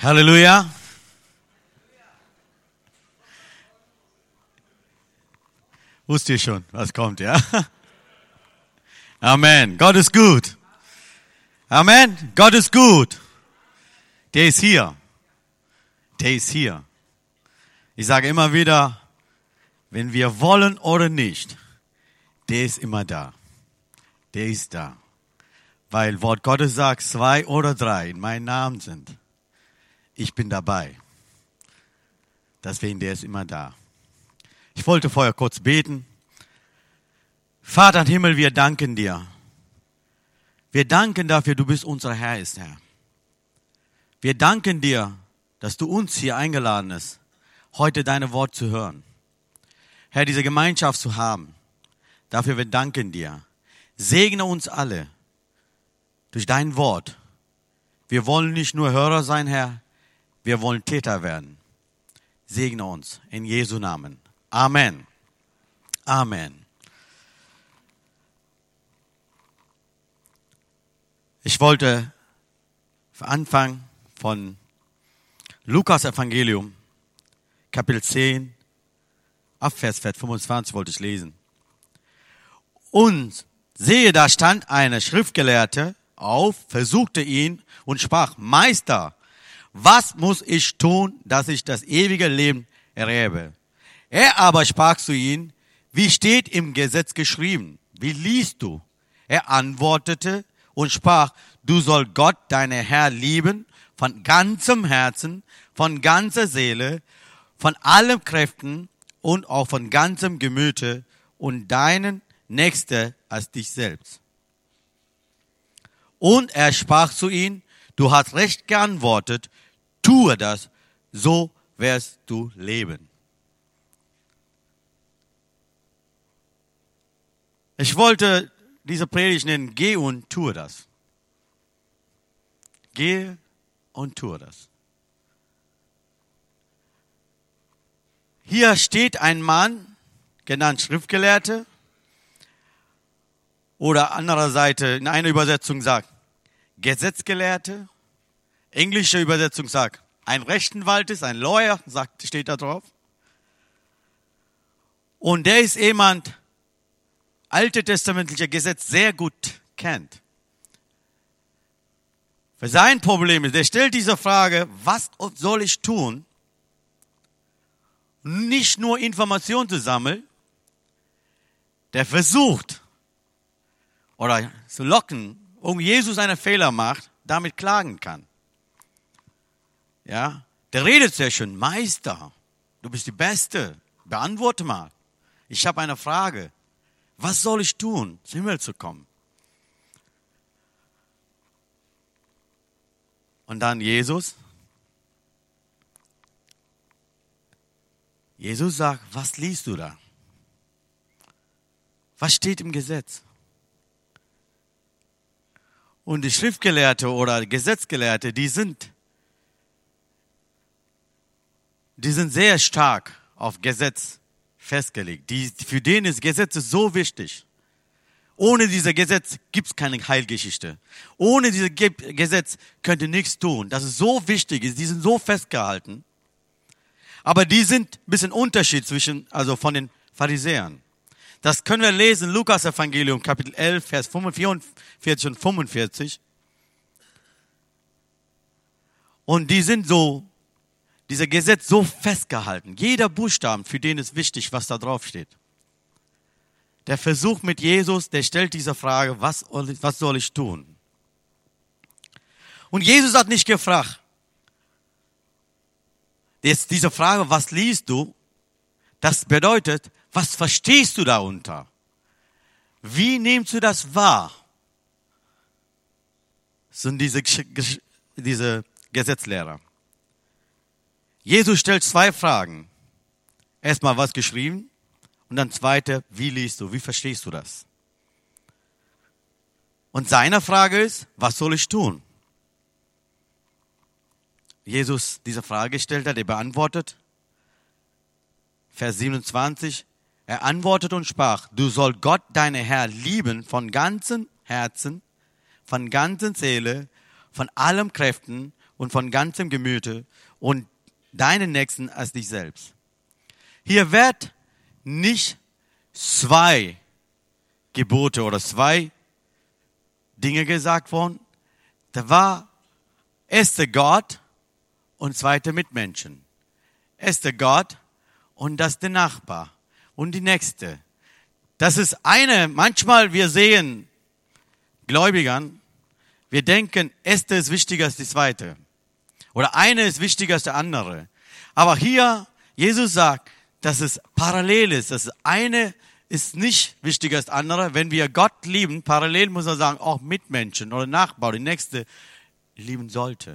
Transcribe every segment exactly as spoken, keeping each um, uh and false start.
Halleluja. Wusste ihr schon, was kommt, ja? Amen. Gott ist gut. Amen. Gott ist gut. Der ist hier. Der ist hier. Ich sage immer wieder, wenn wir wollen oder nicht, der ist immer da. Der ist da. Weil Wort Gottes sagt, zwei oder drei in meinem Namen sind. Ich bin dabei. Deswegen, der ist immer da. Ich wollte vorher kurz beten. Vater im Himmel, wir danken dir. Wir danken dafür, du bist unser Herr, ist Herr. Wir danken dir, dass du uns hier eingeladen hast, heute deine Wort zu hören. Herr, diese Gemeinschaft zu haben. Dafür wir danken dir. Segne uns alle durch dein Wort. Wir wollen nicht nur Hörer sein, Herr, wir wollen Täter werden. Segne uns in Jesu Namen. Amen. Amen. Ich wollte anfangen von Lukas Evangelium, Kapitel zehn, ab Vers fünfundzwanzig wollte ich lesen. Und sehe, da stand eine Schriftgelehrte auf, versuchte ihn und sprach, Meister, was muss ich tun, dass ich das ewige Leben erwerbe? Er aber sprach zu ihm, wie steht im Gesetz geschrieben? Wie liest du? Er antwortete und sprach, du sollst Gott, deinen Herr, lieben, von ganzem Herzen, von ganzer Seele, von allen Kräften und auch von ganzem Gemüte und deinen Nächsten als dich selbst. Und er sprach zu ihm, du hast recht geantwortet, tue das, so wirst du leben. Ich wollte diese Predigt nennen, geh und tue das. Gehe und tue das. Hier steht ein Mann, genannt Schriftgelehrte, oder anderer Seite, in einer Übersetzung sagt, Gesetzgelehrte, englische Übersetzung sagt, ein Rechtsanwalt ist, ein Lawyer, sagt, steht da drauf. Und der ist jemand, alte testamentliche Gesetz sehr gut kennt. Für sein Problem ist, der stellt diese Frage, was soll ich tun? Nicht nur Informationen zu sammeln, der versucht, oder zu locken, um Jesus einen Fehler macht, damit klagen kann. Ja, der redet sehr schön, Meister, du bist die Beste, beantworte mal. Ich habe eine Frage. Was soll ich tun, zum Himmel zu kommen? Und dann Jesus. Jesus sagt, was liest du da? Was steht im Gesetz? Und die Schriftgelehrte oder Gesetzgelehrte, die sind, die sind sehr stark auf Gesetz festgelegt. Die, für den ist Gesetz so wichtig. Ohne dieses Gesetz gibt es keine Heilgeschichte. Ohne dieses Gesetz könnt ihr nichts tun. Das ist so wichtig, die sind so festgehalten. Aber die sind ein bisschen Unterschied zwischen, also von den Pharisäern. Das können wir lesen, Lukas Evangelium, Kapitel elf, Vers vierundvierzig und fünfundvierzig. Und die sind so, dieser Gesetz so festgehalten. Jeder Buchstaben, für den ist wichtig, was da drauf steht. Der Versuch mit Jesus, der stellt diese Frage, was, was soll ich tun? Und Jesus hat nicht gefragt. Jetzt diese Frage, was liest du? Das bedeutet, was verstehst du darunter? Wie nimmst du das wahr? Das sind diese, diese Gesetzlehrer. Jesus stellt zwei Fragen. Erstmal, was geschrieben? Und dann zweite, wie liest du? Wie verstehst du das? Und seine Frage ist, was soll ich tun? Jesus diese Frage stellt hat, er beantwortet. Vers siebenundzwanzig. Er antwortet und sprach, du sollst Gott, deinen Herr, lieben von ganzem Herzen, von ganzer Seele, von allen Kräften und von ganzem Gemüte und deinen Nächsten als dich selbst. Hier wird nicht zwei Gebote oder zwei Dinge gesagt worden. Da war erste Gott und zweite Mitmenschen. Erste Gott und das der Nachbar und die Nächste. Das ist eine, manchmal wir sehen Gläubigern, wir denken, erste ist wichtiger als die zweite. Oder eine ist wichtiger als der andere. Aber hier, Jesus sagt, dass es parallel ist. Das eine ist nicht wichtiger als das andere. Wenn wir Gott lieben, parallel muss man sagen, auch Mitmenschen oder Nachbar, die Nächste lieben sollte.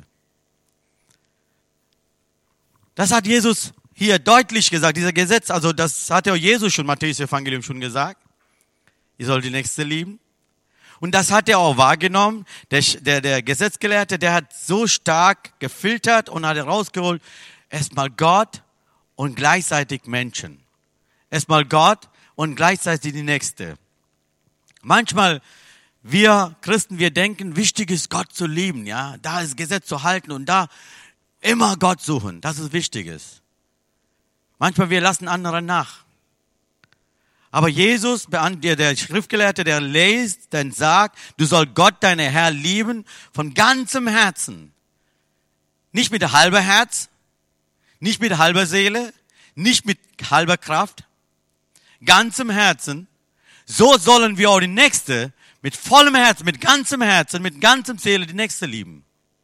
Das hat Jesus hier deutlich gesagt, dieser Gesetz, also das hat ja Jesus schon, Matthäus Evangelium schon gesagt. Ihr sollt die Nächste lieben. Und das hat er auch wahrgenommen. Der, der, der Gesetzgelehrte, der hat so stark gefiltert und hat herausgeholt, erstmal Gott und gleichzeitig Menschen. Erstmal Gott und gleichzeitig die Nächste. Manchmal, wir Christen, wir denken, wichtig ist Gott zu lieben, ja, da ist Gesetz zu halten und da immer Gott suchen, das ist Wichtiges. Manchmal wir lassen andere nach. Aber Jesus, der Schriftgelehrte, der liest, der sagt, du sollst Gott, deinen Herr, lieben von ganzem Herzen. Nicht mit halber Herz, nicht mit halber Seele, nicht mit halber Kraft, ganzem Herzen. So sollen wir auch die Nächste mit vollem Herzen, mit ganzem Herzen, mit ganzem Seele die Nächste lieben.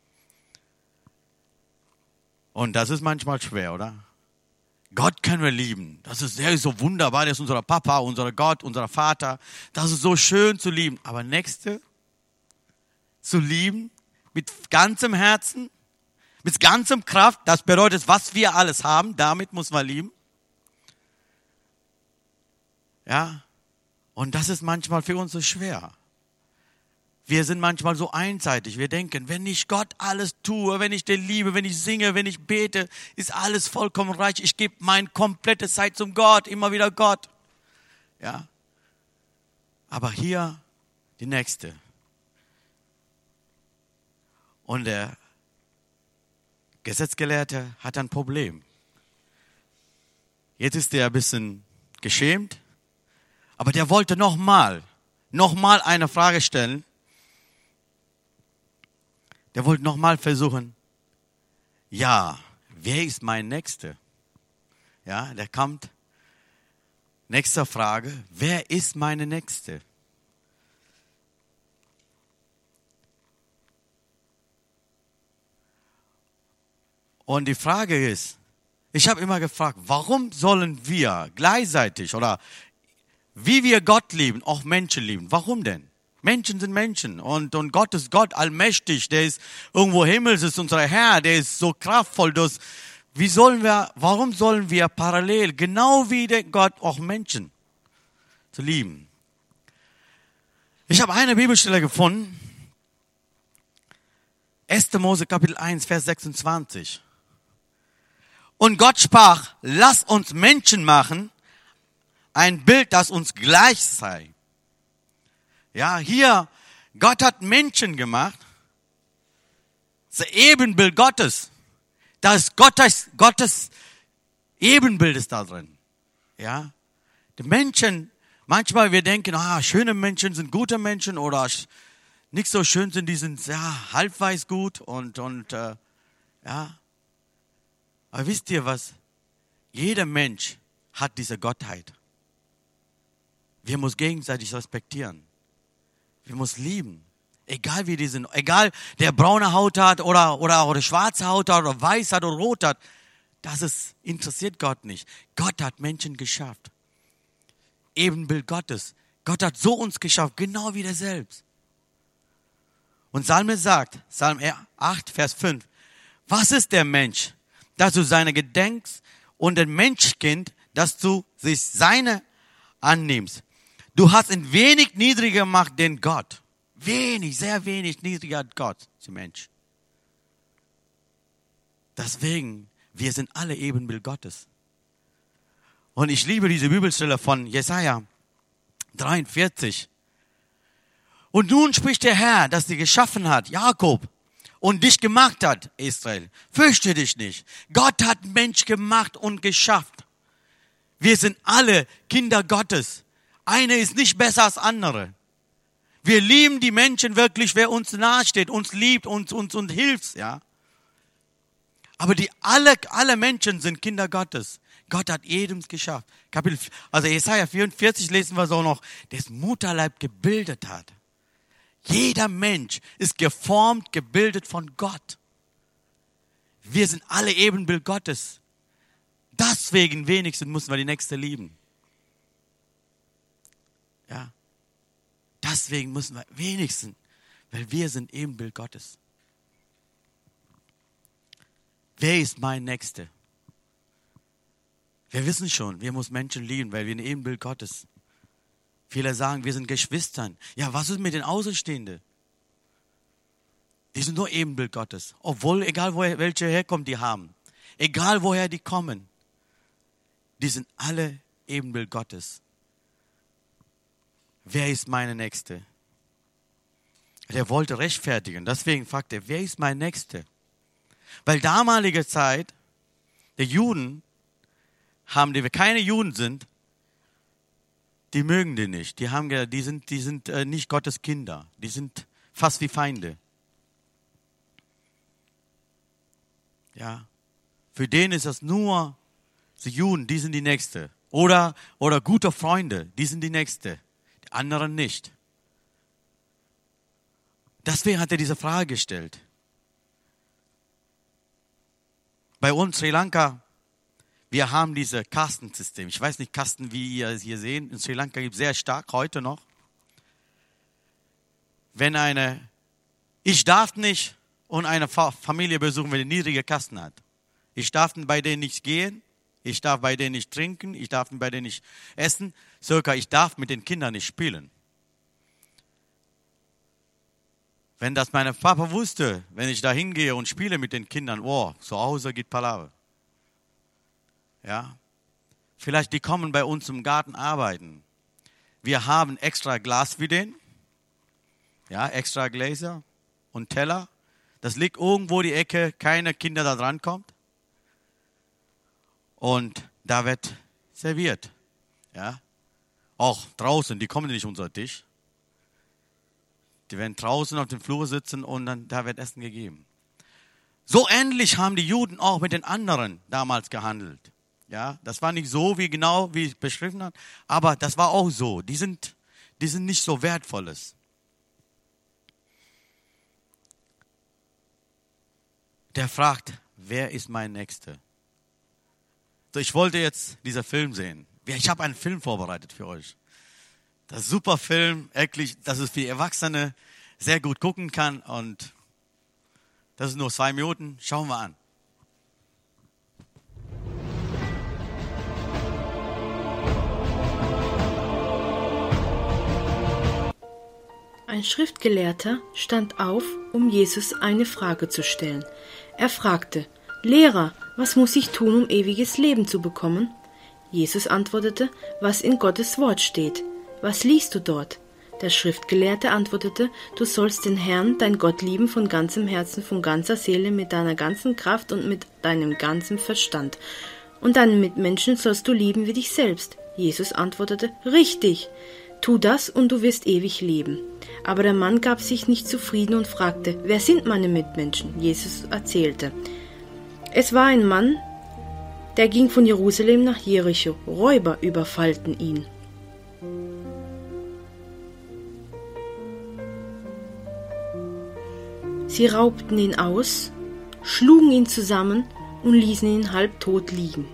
Und das ist manchmal schwer, oder? Gott können wir lieben. Das ist, der ist so wunderbar. Der ist unser Papa, unser Gott, unser Vater. Das ist so schön zu lieben. Aber Nächste zu lieben mit ganzem Herzen, mit ganzem Kraft, das bedeutet, was wir alles haben, damit muss man lieben. Ja. Und das ist manchmal für uns so schwer. Wir sind manchmal so einseitig. Wir denken, wenn ich Gott alles tue, wenn ich den liebe, wenn ich singe, wenn ich bete, ist alles vollkommen reich. Ich gebe meine komplette Zeit zum Gott, immer wieder Gott. Ja. Aber hier die Nächste. Und der Gesetzgelehrte hat ein Problem. Jetzt ist er ein bisschen geschämt, aber der wollte nochmal, nochmal eine Frage stellen. Der wollte nochmal versuchen, ja, wer ist mein Nächster? Ja, der kommt, nächste Frage, wer ist meine Nächste? Und die Frage ist, ich habe immer gefragt, warum sollen wir gleichzeitig oder wie wir Gott lieben, auch Menschen lieben? Warum denn? Menschen sind Menschen und, und Gott ist Gott, allmächtig, der ist irgendwo Himmels, ist unser Herr, der ist so kraftvoll. Das, wie sollen wir, warum sollen wir parallel, genau wie der Gott, auch Menschen zu lieben? Ich habe eine Bibelstelle gefunden, erster Mose Kapitel eins, Vers sechsundzwanzig. Und Gott sprach, lass uns Menschen machen, ein Bild, das uns gleich sei. Ja, hier, Gott hat Menschen gemacht. Das Ebenbild Gottes. Da ist Gottes, Gottes Ebenbild ist da drin. Ja. Die Menschen, manchmal wir denken, ah, schöne Menschen sind gute Menschen oder nicht so schön sind, die sind ja halbwegs gut und, und, äh, ja. Aber wisst ihr was? Jeder Mensch hat diese Gottheit. Wir müssen gegenseitig respektieren. Wir müssen lieben. Egal wie die sind. Egal, der braune Haut hat oder, oder, oder schwarze Haut hat oder weiß hat oder rot hat. Das ist, interessiert Gott nicht. Gott hat Menschen geschafft. Ebenbild Gottes. Gott hat so uns geschafft, genau wie der selbst. Und Psalm sagt, Psalm acht, Vers fünf. Was ist der Mensch, dass du seine gedenkst und ein Menschkind, dass du sich seine annimmst? Du hast ihn wenig niedriger gemacht denn Gott. Wenig, sehr wenig niedriger als Gott, der Mensch. Deswegen, wir sind alle Ebenbild Gottes. Und ich liebe diese Bibelstelle von Jesaja dreiundvierzig. Und nun spricht der Herr, dass sie geschaffen hat, Jakob, und dich gemacht hat, Israel. Fürchte dich nicht. Gott hat Mensch gemacht und geschafft. Wir sind alle Kinder Gottes. Eine ist nicht besser als andere. Wir lieben die Menschen wirklich, wer uns nahesteht, uns liebt, uns, uns, uns hilft, ja. Aber die alle, alle Menschen sind Kinder Gottes. Gott hat jedem geschafft. Kapitel, also Jesaja vierundvierzig lesen wir so noch, das Mutterleib gebildet hat. Jeder Mensch ist geformt, gebildet von Gott. Wir sind alle Ebenbild Gottes. Deswegen wenigstens müssen wir die Nächste lieben. Ja. Deswegen müssen wir wenigstens, weil wir sind Ebenbild Gottes. Wer ist mein Nächster? Wir wissen schon, wir müssen Menschen lieben, weil wir ein Ebenbild Gottes. Viele sagen, wir sind Geschwistern. Ja, was ist mit den Außenstehenden? Die sind nur Ebenbild Gottes. Obwohl, egal woher, welche Herkunft die haben, egal woher die kommen, die sind alle Ebenbild Gottes. Wer ist meine Nächste? Der wollte rechtfertigen. Deswegen fragt er, wer ist mein Nächste? Weil damalige Zeit, die Juden, haben, die keine Juden sind, die mögen die nicht. Die haben gesagt, die sind, die sind äh, nicht Gottes Kinder. Die sind fast wie Feinde. Ja. Für den ist das nur, die Juden, die sind die Nächste. Oder, oder gute Freunde, die sind die Nächste. Die anderen nicht. Deswegen hat er diese Frage gestellt. Bei uns Sri Lanka, wir haben dieses Kastensystem. Ich weiß nicht, Kasten, wie ihr es hier seht. In Sri Lanka gibt es sehr stark, heute noch. Wenn eine, ich darf nicht und eine Familie besuchen, wenn die niedrige Kasten hat. Ich darf bei denen nicht gehen. Ich darf bei denen nicht trinken. Ich darf bei denen nicht essen. Sogar ich darf mit den Kindern nicht spielen. Wenn das mein Papa wusste, wenn ich da hingehe und spiele mit den Kindern, oh, zu Hause geht Palaver. Ja, vielleicht die kommen bei uns im Garten arbeiten. Wir haben extra Glas für den, ja, extra Gläser und Teller. Das liegt irgendwo die Ecke, keine Kinder da dran kommt. Und da wird serviert, ja. Auch draußen, die kommen nicht unter den Tisch. Die werden draußen auf dem Flur sitzen und dann da wird Essen gegeben. So ähnlich haben die Juden auch mit den anderen damals gehandelt. Ja, das war nicht so, wie genau, wie ich beschrieben habe, aber das war auch so. Die sind, die sind nicht so wertvolles. Der fragt, wer ist mein Nächster? So, ich wollte jetzt diesen Film sehen. Ich habe einen Film vorbereitet für euch. Das ist ein super Film, wirklich, dass es für Erwachsene sehr gut gucken kann und das ist nur zwei Minuten. Schauen wir an. Ein Schriftgelehrter stand auf, um Jesus eine Frage zu stellen. Er fragte, Lehrer, was muss ich tun, um ewiges Leben zu bekommen? Jesus antwortete, was in Gottes Wort steht. Was liest du dort? Der Schriftgelehrte antwortete, du sollst den Herrn, dein Gott, lieben von ganzem Herzen, von ganzer Seele, mit deiner ganzen Kraft und mit deinem ganzen Verstand. Und deinen Mitmenschen sollst du lieben wie dich selbst. Jesus antwortete, richtig, tu das und du wirst ewig leben. Aber der Mann gab sich nicht zufrieden und fragte, wer sind meine Mitmenschen? Jesus erzählte, es war ein Mann, der ging von Jerusalem nach Jericho. Räuber überfallten ihn. Sie raubten ihn aus, schlugen ihn zusammen und ließen ihn halbtot liegen.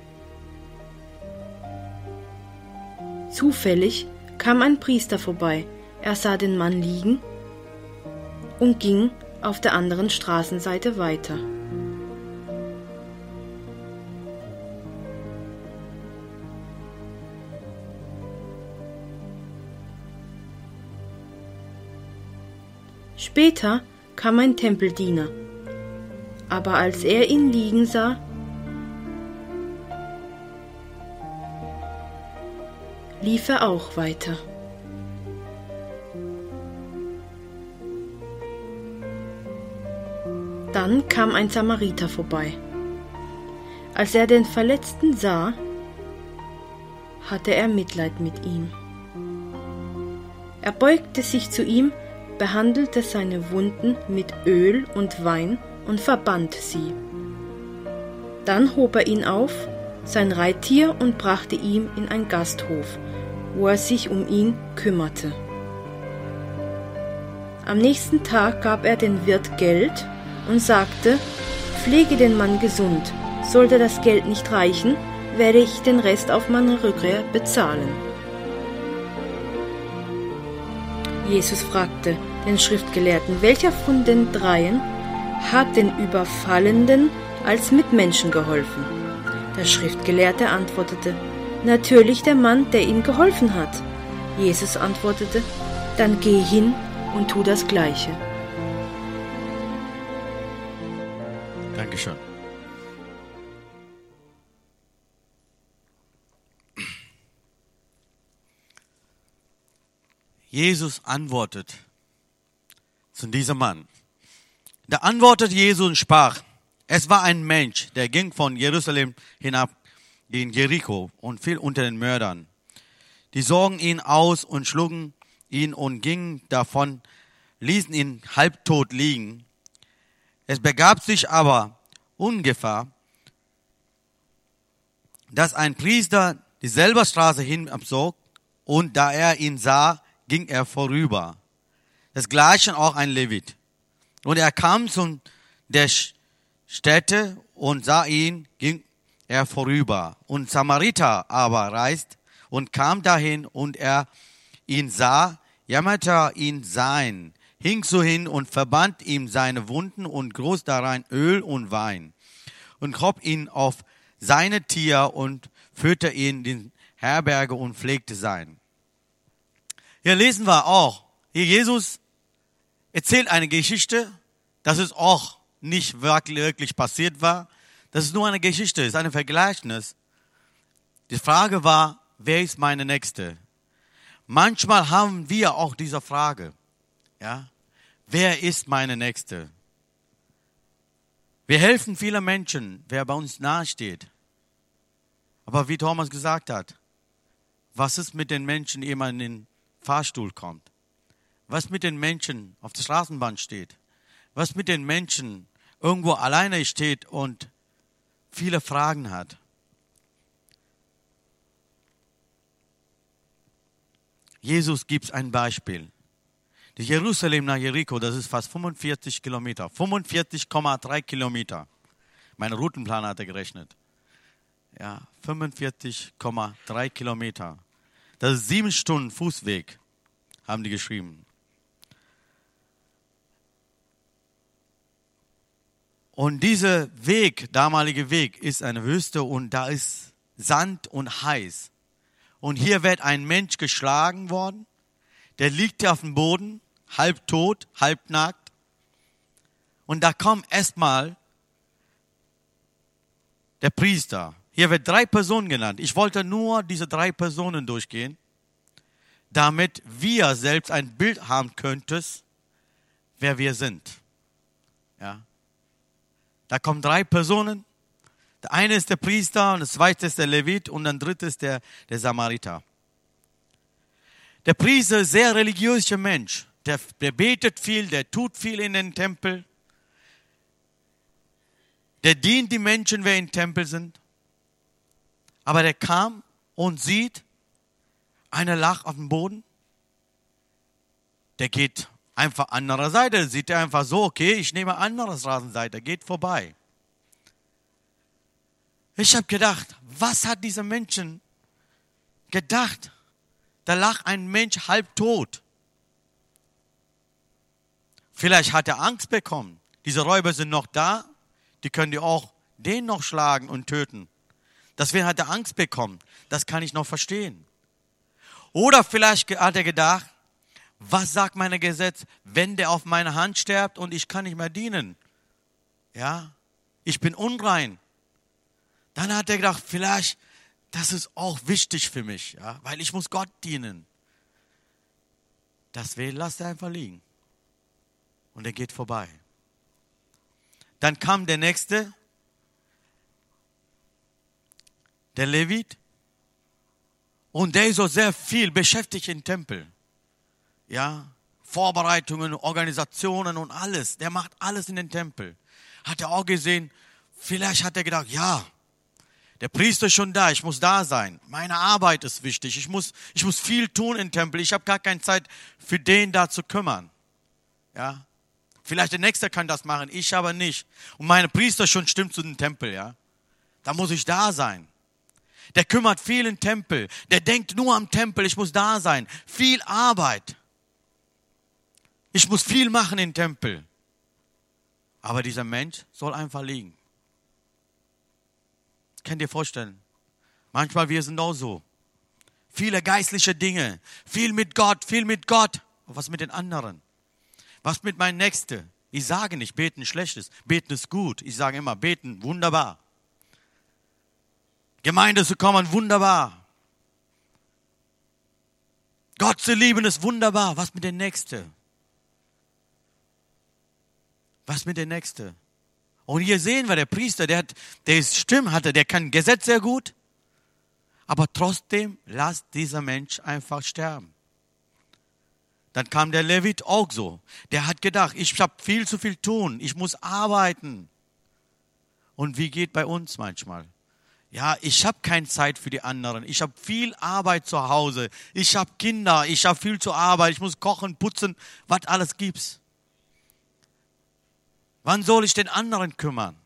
Zufällig kam ein Priester vorbei. Er sah den Mann liegen und ging auf der anderen Straßenseite weiter. Später kam ein Tempeldiener, aber als er ihn liegen sah, lief er auch weiter. Dann kam ein Samariter vorbei. Als er den Verletzten sah, hatte er Mitleid mit ihm. Er beugte sich zu ihm, behandelte seine Wunden mit Öl und Wein und verband sie. Dann hob er ihn auf, sein Reittier, und brachte ihn in einen Gasthof, wo er sich um ihn kümmerte. Am nächsten Tag gab er dem Wirt Geld und sagte: Pflege den Mann gesund. Sollte das Geld nicht reichen, werde ich den Rest auf meine Rückkehr bezahlen. Jesus fragte den Schriftgelehrten: Welcher von den dreien hat den Überfallenden als Mitmenschen geholfen? Der Schriftgelehrte antwortete: Natürlich der Mann, der ihm geholfen hat. Jesus antwortete: Dann geh hin und tu das Gleiche. Dankeschön. Jesus antwortet zu diesem Mann. Da antwortet Jesus und sprach: Es war ein Mensch, der ging von Jerusalem hinab in Jericho und fiel unter den Mördern. Die sorgen ihn aus und schlugen ihn und gingen davon, ließen ihn halbtot liegen. Es begab sich aber ungefähr, dass ein Priester dieselbe Straße hinabzog, und da er ihn sah, ging er vorüber. Desgleichen auch ein Levit. Und er kam zu der Stätte und sah ihn, ging er vorüber. Und Samariter aber reist und kam dahin, und er ihn sah, jammerte ihn sein, hing so hin und verband ihm seine Wunden und goss darein Öl und Wein und hob ihn auf seine Tier und führte ihn in die Herberge und pflegte sein. Hier lesen wir auch, hier Jesus erzählt eine Geschichte, dass es auch nicht wirklich, wirklich passiert war. Das ist nur eine Geschichte, ist ein Vergleichnis. Die Frage war: Wer ist meine Nächste? Manchmal haben wir auch diese Frage. Ja? Wer ist meine Nächste? Wir helfen vielen Menschen, wer bei uns nahe steht. Aber wie Thomas gesagt hat, was ist mit den Menschen, die jemand in den Fahrstuhl kommt? Was mit den Menschen auf der Straßenbahn steht? Was mit den Menschen irgendwo alleine steht und viele Fragen hat? Jesus gibt ein Beispiel. Die Jerusalem nach Jericho, das ist fast fünfundvierzig Kilometer. fünfundvierzig Komma drei Kilometer. Mein Routenplaner hatte gerechnet. Ja, fünfundvierzig Komma drei Kilometer. Das ist sieben Stunden Fußweg, haben die geschrieben. Und dieser Weg, damalige Weg, ist eine Wüste und da ist Sand und heiß. Und hier wird ein Mensch geschlagen worden, der liegt auf dem Boden, halb tot, halb nackt. Und da kommt erstmal der Priester. Hier wird drei Personen genannt. Ich wollte nur diese drei Personen durchgehen, damit wir selbst ein Bild haben könnten, wer wir sind. Ja. Da kommen drei Personen. Der eine ist der Priester, und der zweite ist der Levit, und der dritte ist der, der Samariter. Der Priester ist ein sehr religiöser Mensch. Der, der betet viel, der tut viel in den Tempel. Der dient die Menschen, wer im Tempel sind. Aber der kam und sieht, einer lag auf dem Boden. Der geht einfach andere Seite. Sieht er einfach so, okay, ich nehme andere Straßenseite, geht vorbei. Ich habe gedacht, was hat dieser Mensch gedacht? Da lag ein Mensch halb tot. Vielleicht hat er Angst bekommen. Diese Räuber sind noch da, die können die auch den noch schlagen und töten. Deswegen hat er Angst bekommen. Das kann ich noch verstehen. Oder vielleicht hat er gedacht, was sagt mein Gesetz, wenn der auf meine Hand stirbt und ich kann nicht mehr dienen? Ja, ich bin unrein. Dann hat er gedacht, vielleicht, das ist auch wichtig für mich, ja, weil ich muss Gott dienen. Deswegen lasst er einfach liegen. Und er geht vorbei. Dann kam der nächste, der Levit. Und der ist so sehr viel beschäftigt im Tempel. Ja, Vorbereitungen, Organisationen und alles. Der macht alles in den Tempel. Hat er auch gesehen, vielleicht hat er gedacht, ja, der Priester ist schon da, ich muss da sein. Meine Arbeit ist wichtig. Ich muss, ich muss viel tun im Tempel. Ich habe gar keine Zeit, für den da zu kümmern. Ja, vielleicht der Nächste kann das machen, ich aber nicht. Und meine Priester schon stimmt zu dem Tempel, ja. Da muss ich da sein. Der kümmert viel im Tempel. Der denkt nur am Tempel, ich muss da sein. Viel Arbeit. Ich muss viel machen im Tempel. Aber dieser Mensch soll einfach liegen. Könnt ihr vorstellen? Manchmal wir sind auch so. Viele geistliche Dinge. Viel mit Gott, viel mit Gott. Aber was mit den anderen? Was mit meinem Nächsten? Ich sage nicht, beten schlecht ist. Beten ist gut. Ich sage immer, beten wunderbar. Gemeinde zu kommen, wunderbar. Gott zu lieben ist wunderbar. Was mit dem Nächsten? Was mit dem Nächsten? Und hier sehen wir, der Priester, der hat, der ist Stimme hatte, der kann Gesetz sehr gut. Aber trotzdem lasst dieser Mensch einfach sterben. Dann kam der Levit auch so. Der hat gedacht, ich habe viel zu viel tun. Ich muss arbeiten. Und wie geht bei uns manchmal? Ja, ich habe keine Zeit für die anderen. Ich habe viel Arbeit zu Hause. Ich habe Kinder. Ich habe viel zu arbeiten. Ich muss kochen, putzen, was alles gibt's. Wann soll ich den anderen kümmern?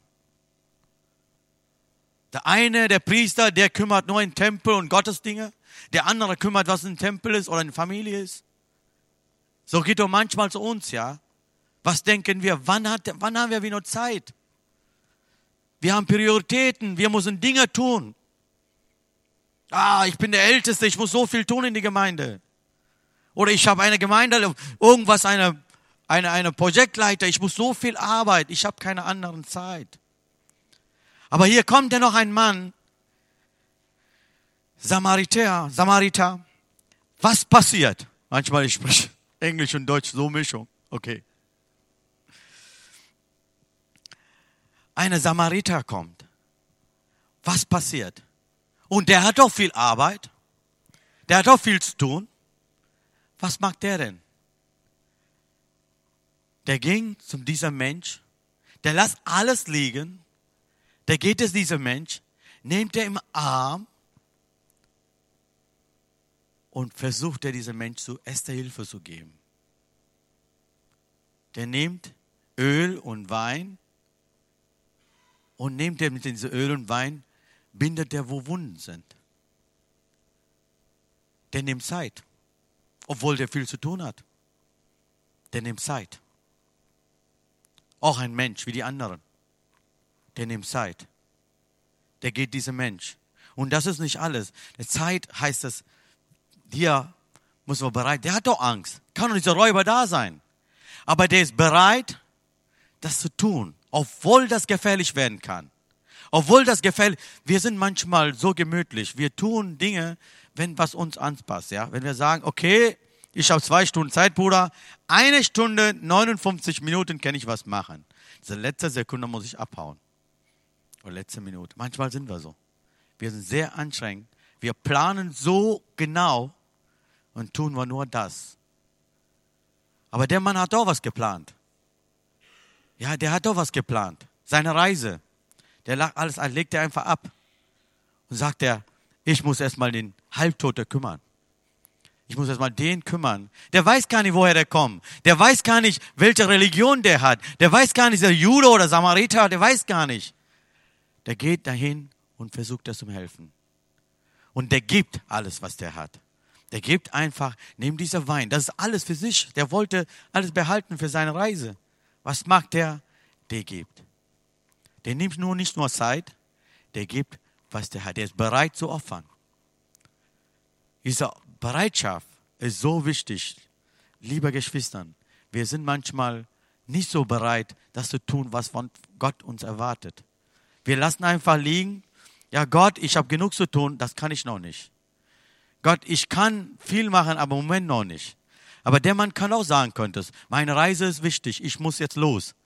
Der eine, der Priester, der kümmert nur in Tempel und Gottesdinge. Der andere kümmert, was ein Tempel ist oder eine Familie ist. So geht doch manchmal zu uns, ja. Was denken wir? Wann, hat, wann haben wir wieder Zeit? Wir haben Prioritäten, wir müssen Dinge tun. Ah, ich bin der Älteste, ich muss so viel tun in die Gemeinde. Oder ich habe eine Gemeinde, irgendwas, eine, eine, eine Projektleiter, ich muss so viel Arbeit, ich habe keine anderen Zeit. Aber hier kommt ja noch ein Mann, Samariter, Samariter. Was passiert? Manchmal ich spreche Englisch und Deutsch, so Mischung. Okay. Eine Samariter kommt. Was passiert? Und der hat doch viel Arbeit. Der hat doch viel zu tun. Was macht der denn? Der ging zu diesem Mensch. Der lässt alles liegen. Der geht es diesem Mensch, nimmt er im Arm und versucht er diesem Mensch zu erster Hilfe zu geben. Der nimmt Öl und Wein und nimmt er mit diesem Öl und Wein, bindet er, wo Wunden sind. Der nimmt Zeit, obwohl der viel zu tun hat. Der nimmt Zeit. Auch ein Mensch wie die anderen. Der nimmt Zeit. Der geht dieser Mensch. Und das ist nicht alles. Die Zeit heißt es, hier muss man bereit, der hat doch Angst. Kann doch dieser Räuber da sein. Aber der ist bereit, das zu tun, obwohl das gefährlich werden kann. Obwohl das gefährlich, wir sind manchmal so gemütlich. Wir tun Dinge, wenn was uns anpasst. Ja? Wenn wir sagen, okay, ich habe zwei Stunden Zeit, Bruder. Eine Stunde, neunundfünfzig Minuten kann ich was machen. Diese letzte Sekunde muss ich abhauen. Oder letzte Minute. Manchmal sind wir so. Wir sind sehr anstrengend. Wir planen so genau und tun wir nur das. Aber der Mann hat doch was geplant. Ja, der hat doch was geplant. Seine Reise. Der lag alles, legt er einfach ab. Und sagt er, ich muss erstmal den Halbtoten kümmern. Ich muss erstmal den kümmern. Der weiß gar nicht, woher der kommt. Der weiß gar nicht, welche Religion der hat. Der weiß gar nicht, ist er Jude oder Samariter. Der weiß gar nicht. Der geht dahin und versucht, das zu helfen. Und der gibt alles, was der hat. Der gibt einfach, nimmt dieser Wein. Das ist alles für sich. Der wollte alles behalten für seine Reise. Was macht der? Der gibt. Der nimmt nur nicht nur Zeit, der gibt, was der hat. Der ist bereit zu opfern. Diese Bereitschaft ist so wichtig. Liebe Geschwister, wir sind manchmal nicht so bereit, das zu tun, was von Gott uns erwartet. Wir lassen einfach liegen. Ja, Gott, ich habe genug zu tun, das kann ich noch nicht. Gott, ich kann viel machen, aber im Moment noch nicht. Aber der Mann kann auch sagen, könntest, meine Reise ist wichtig, ich muss jetzt los.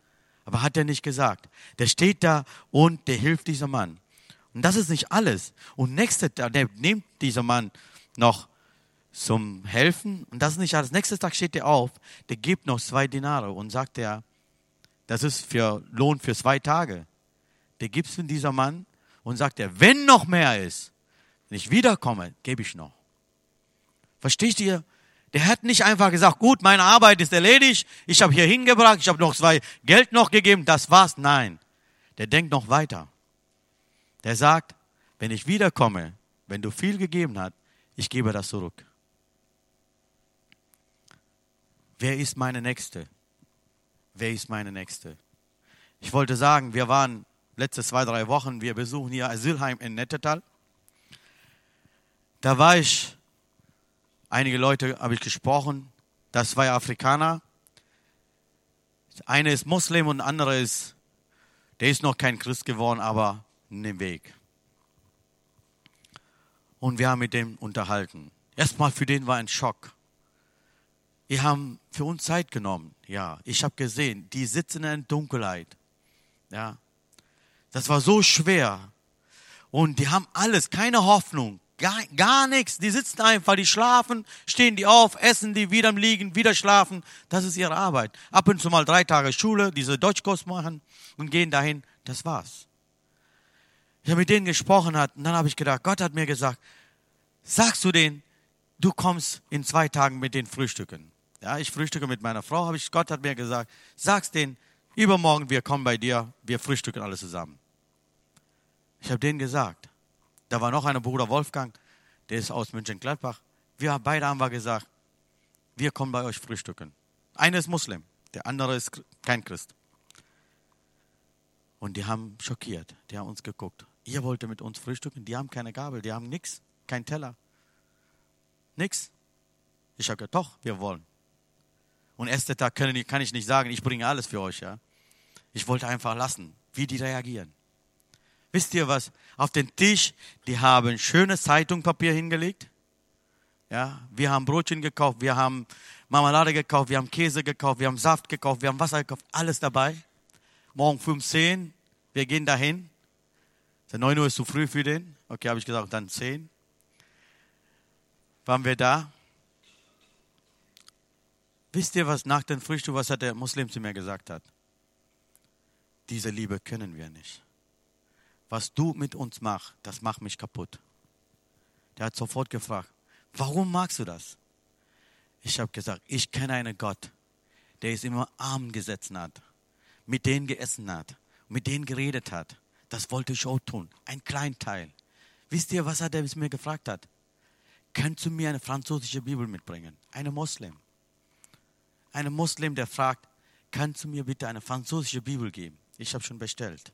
Aber hat er nicht gesagt. Der steht da und der hilft diesem Mann. Und das ist nicht alles. Und nächsten Tag, der nimmt dieser Mann noch zum Helfen. Und das ist nicht alles. Nächsten Tag steht er auf, der gibt noch zwei Dinare und sagt er, das ist für Lohn für zwei Tage. Der gibt es für dieser Mann und sagt er, wenn noch mehr ist, wenn ich wiederkomme, gebe ich noch. Versteht ihr? Der hat nicht einfach gesagt, gut, meine Arbeit ist erledigt, ich habe hier hingebracht, ich habe noch zwei Geld noch gegeben, das war's. Nein, der denkt noch weiter. Der sagt, wenn ich wiederkomme, wenn du viel gegeben hast, ich gebe das zurück. Wer ist meine Nächste? Wer ist meine Nächste? Ich wollte sagen, wir waren letzte zwei, drei Wochen, wir besuchen hier Asylheim in Nettetal. Da war ich, einige Leute habe ich gesprochen, das zwei Afrikaner. Eine ist Muslim und der andere ist, der ist noch kein Christ geworden, aber in dem Weg. Und wir haben mit dem unterhalten. Erstmal für den war ein Schock. Die haben für uns Zeit genommen. Ja, ich habe gesehen, die sitzen in Dunkelheit. Ja, das war so schwer. Und die haben alles, keine Hoffnung, gar, gar nichts. Die sitzen einfach, die schlafen, stehen die auf, essen die, wieder liegen, wieder schlafen. Das ist ihre Arbeit. Ab und zu mal drei Tage Schule, diese Deutschkurs machen und gehen dahin. Das war's. Ich habe mit denen gesprochen hat, und dann habe ich gedacht, Gott hat mir gesagt, sagst du denen, du kommst in zwei Tagen mit den Frühstücken. Ja, ich frühstücke mit meiner Frau, habe ich, Gott hat mir gesagt, sag's denen, übermorgen wir kommen bei dir, wir frühstücken alle zusammen. Ich habe denen gesagt, da war noch ein Bruder Wolfgang, der ist aus Mönchengladbach. Wir beide haben wir gesagt, wir kommen bei euch frühstücken. Einer ist Muslim, der andere ist kein Christ. Und die haben schockiert, die haben uns geguckt. Ihr wollt mit uns frühstücken? Die haben keine Gabel, die haben nichts, kein Teller. Nix. Ich habe gesagt, doch, wir wollen. Und ersten Tag kann ich nicht sagen, ich bringe alles für euch. Ja. Ich wollte einfach lassen, wie die reagieren. Wisst ihr was? Auf den Tisch, die haben schönes Zeitungspapier hingelegt. Ja, wir haben Brötchen gekauft, wir haben Marmelade gekauft, wir haben Käse gekauft, wir haben Saft gekauft, wir haben Wasser gekauft, alles dabei. Morgen fünf, zehn, wir gehen dahin. neun Uhr ist zu früh für den. Okay, habe ich gesagt, dann zehn. Waren wir da? Wisst ihr, was nach dem Frühstück, was hat der Muslim zu mir gesagt hat? Diese Liebe können wir nicht. Was du mit uns machst, das macht mich kaputt. Der hat sofort gefragt, warum magst du das? Ich habe gesagt, ich kenne einen Gott, der es immer arm gesessen hat, mit denen geessen hat, mit denen geredet hat. Das wollte ich auch tun, ein kleinen Teil. Wisst ihr, was hat er mir gefragt hat? Kannst du mir eine französische Bibel mitbringen? Eine Muslim. Ein Muslim, der fragt, kannst du mir bitte eine französische Bibel geben? Ich habe schon bestellt.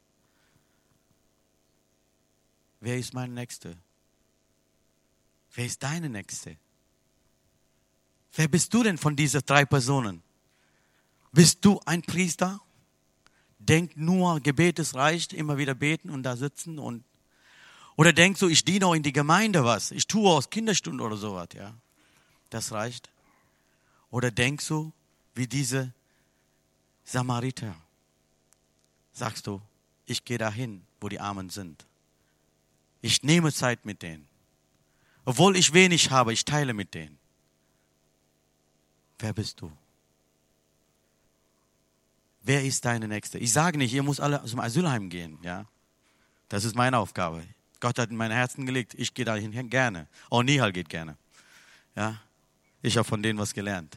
Wer ist mein Nächster? Wer ist deine Nächste? Wer bist du denn von diesen drei Personen? Bist du ein Priester? Denk nur, Gebet es reicht, immer wieder beten und da sitzen und oder denkst du, ich diene auch in die Gemeinde was, ich tue aus Kinderstunde oder sowas, ja? Das reicht. Oder denkst du, wie diese Samariter, sagst du, ich gehe dahin, wo die Armen sind. Ich nehme Zeit mit denen. Obwohl ich wenig habe, ich teile mit denen. Wer bist du? Wer ist deine Nächste? Ich sage nicht, ihr müsst alle zum Asylheim gehen, ja? Das ist meine Aufgabe. Gott hat in mein Herzen gelegt, ich gehe dahin gerne. Auch Nihal geht gerne. Ja? Ich habe von denen was gelernt.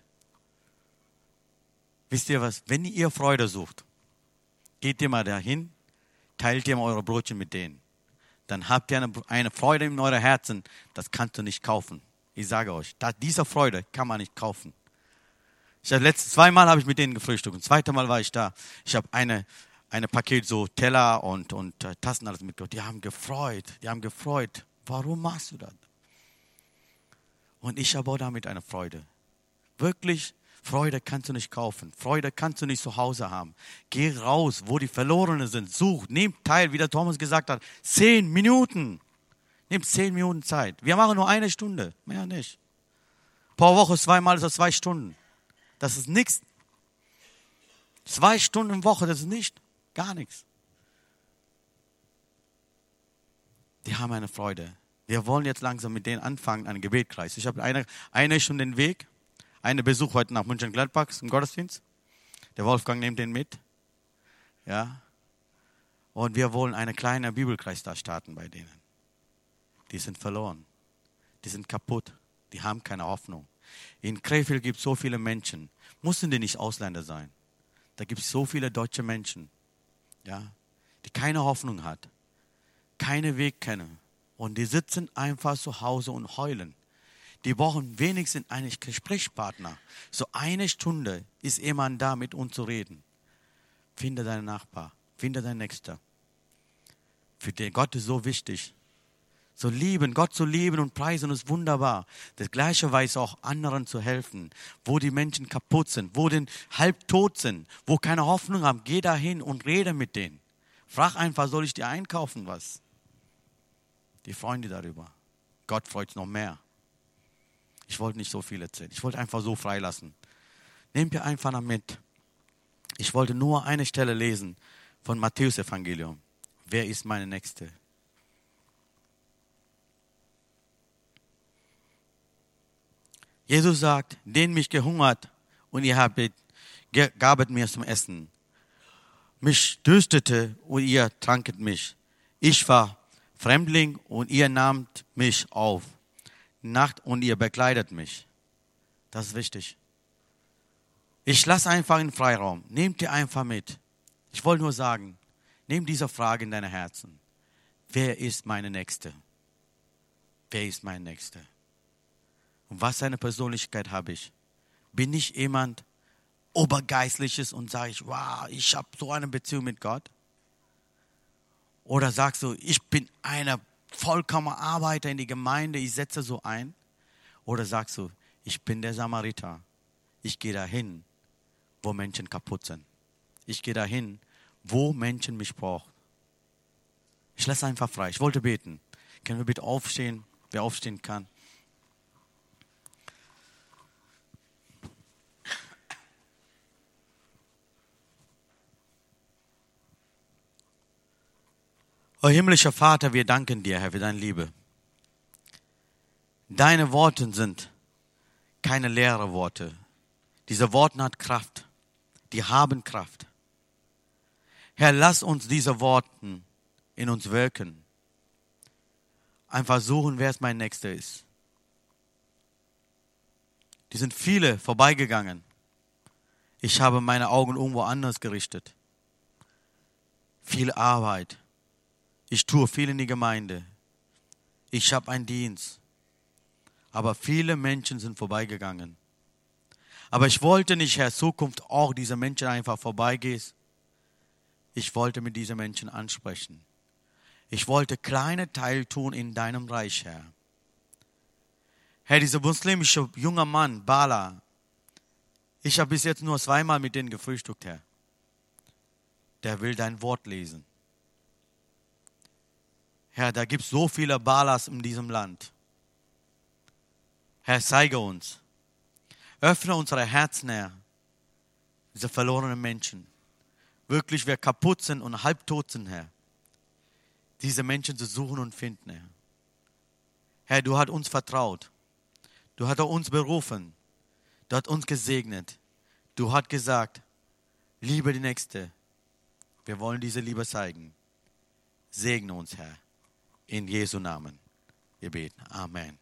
Wisst ihr was? Wenn ihr Freude sucht, geht ihr mal dahin, teilt ihr mal eure Brötchen mit denen. Dann habt ihr eine, eine Freude in eurem Herzen, das kannst du nicht kaufen. Ich sage euch, da, diese Freude kann man nicht kaufen. Ich habe letztes zweimal habe ich mit denen gefrühstückt. Und das zweite Mal war ich da. Ich habe eine eine Paket so Teller und und äh, Tassen alles mitgebracht. Die haben gefreut, die haben gefreut. Warum machst du das? Und ich habe auch damit eine Freude. Wirklich, Freude kannst du nicht kaufen. Freude kannst du nicht zu Hause haben. Geh raus, wo die Verlorenen sind. Such, nimm teil, wie der Thomas gesagt hat. Zehn Minuten. Nimm zehn Minuten Zeit. Wir machen nur eine Stunde, mehr nicht. Pro Woche zweimal ist das zwei Stunden. Das ist nichts. Zwei Stunden in Woche, das ist nicht, gar nichts. Die haben eine Freude. Wir wollen jetzt langsam mit denen anfangen, einen Gebetskreis. Ich habe eine, eine Stunde den Weg, einen Besuch heute nach München-Gladbach im Gottesdienst. Der Wolfgang nimmt den mit. Ja. Und wir wollen einen kleinen Bibelkreis da starten bei denen. Die sind verloren. Die sind kaputt. Die haben keine Hoffnung. In Krefeld gibt es so viele Menschen. Müssen die nicht Ausländer sein. Da gibt es so viele deutsche Menschen, ja, die keine Hoffnung hat, keinen Weg kennen. Und die sitzen einfach zu Hause und heulen. Die brauchen wenigstens einen Gesprächspartner. So eine Stunde ist jemand da, mit uns zu reden. Finde deinen Nachbar, finde deinen Nächster. Für den Gott ist so wichtig. So lieben, Gott zu lieben und preisen ist wunderbar. Das Gleiche weiß auch anderen zu helfen. Wo die Menschen kaputt sind, wo die halb tot sind, wo keine Hoffnung haben, geh dahin und rede mit denen. Frag einfach, soll ich dir einkaufen was? Die freuen sich darüber. Gott freut sich noch mehr. Ich wollte nicht so viel erzählen. Ich wollte einfach so freilassen. Nehmt ihr einfach mit. Ich wollte nur eine Stelle lesen von Matthäus Evangelium. Wer ist meine Nächste? Jesus sagt, den mich gehungert und ihr habet, gabet mir zum Essen. Mich dürstete und ihr tranket mich. Ich war Fremdling und ihr nahmt mich auf. Nacht und ihr bekleidet mich. Das ist wichtig. Ich lasse einfach in Freiraum. Nehmt ihr einfach mit. Ich wollte nur sagen, nehmt diese Frage in deine Herzen. Wer ist meine Nächste? Wer ist mein Nächster? Und was für eine Persönlichkeit habe ich? Bin ich jemand Obergeistliches und sage ich, wow, ich habe so eine Beziehung mit Gott? Oder sagst du, ich bin einer vollkommener Arbeiter in die Gemeinde, ich setze so ein? Oder sagst du, ich bin der Samariter, ich gehe dahin, wo Menschen kaputt sind. Ich gehe dahin, wo Menschen mich brauchen. Ich lasse einfach frei. Ich wollte beten. Können wir bitte aufstehen, wer aufstehen kann? O himmlischer Vater, wir danken dir, Herr, für deine Liebe. Deine Worte sind keine leeren Worte. Diese Worte haben Kraft. Die haben Kraft. Herr, lass uns diese Worte in uns wirken. Einfach suchen, wer es mein Nächster ist. Die sind viele vorbeigegangen. Ich habe meine Augen irgendwo anders gerichtet. Viel Arbeit. Ich tue viel in die Gemeinde. Ich habe einen Dienst. Aber viele Menschen sind vorbeigegangen. Aber ich wollte nicht, Herr, in Zukunft auch diese Menschen einfach vorbeigehst. Ich wollte mit diesen Menschen ansprechen. Ich wollte kleine Teil tun in deinem Reich, Herr. Herr, dieser muslimische junge Mann, Bala, ich habe bis jetzt nur zweimal mit denen gefrühstückt, Herr. Der will dein Wort lesen. Herr, da gibt es so viele Balas in diesem Land. Herr, zeige uns. Öffne unsere Herzen, Herr. Diese verlorenen Menschen. Wirklich, wir kaputt sind und halbtot sind, Herr. Diese Menschen zu suchen und finden, Herr. Herr, du hast uns vertraut. Du hast uns berufen. Du hast uns gesegnet. Du hast gesagt, liebe die Nächste. Wir wollen diese Liebe zeigen. Segne uns, Herr. In Jesu Namen. Wir beten. Amen.